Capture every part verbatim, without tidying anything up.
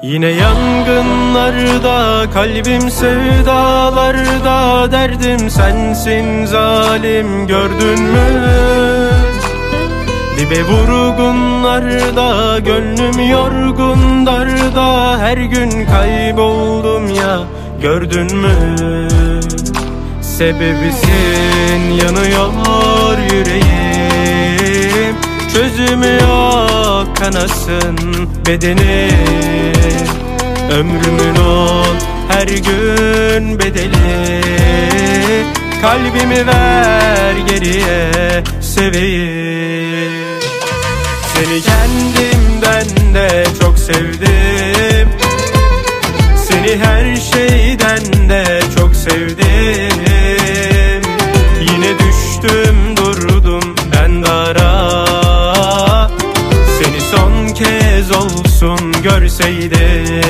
Yine yangınlarda, kalbim sevdalarda, derdim sensin zalim, gördün mü? Dibe vurgunlarda, gönlüm yorgun darda, her gün kayboldum ya, gördün mü? Sebebisin, yanıyor yüreğim, çözümü yok kanasın bedeni. Ömrümün ol her gün bedeli, kalbimi ver geriye seveyim. Seni kendimden de çok sevdim, seni her şeyden de çok sevdim. Yine düştüm durdum ben dara, seni son kez olsun görseydim.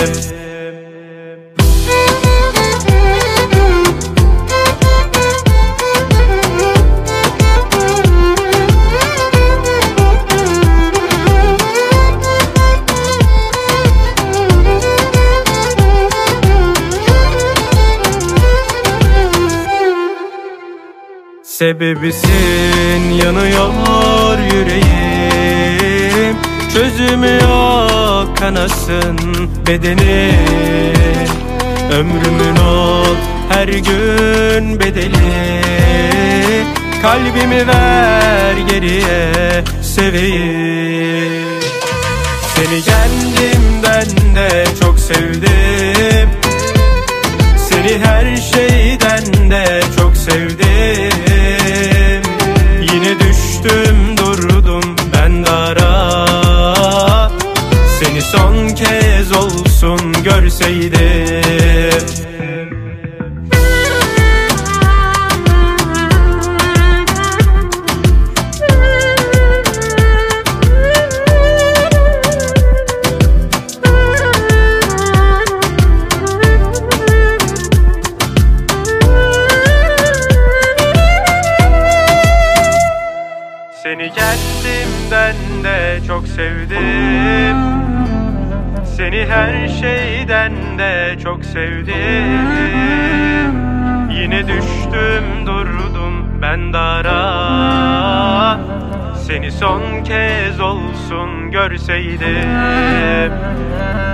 Sebebisin, yanıyor yüreğim, çözümü yok kanasın bedeni. Ömrümün ol her gün bedeli, kalbimi ver geriye seveyim. Seni kendimden de çok sevdim, seni her şeyden de çok sevdim. Yine düştüm durdum ben dara, seni son kez olsun görseydim. Seni kendimden de çok sevdim, seni her şeyden de çok sevdim. Yine düştüm durdum ben dara, seni son kez olsun görseydim.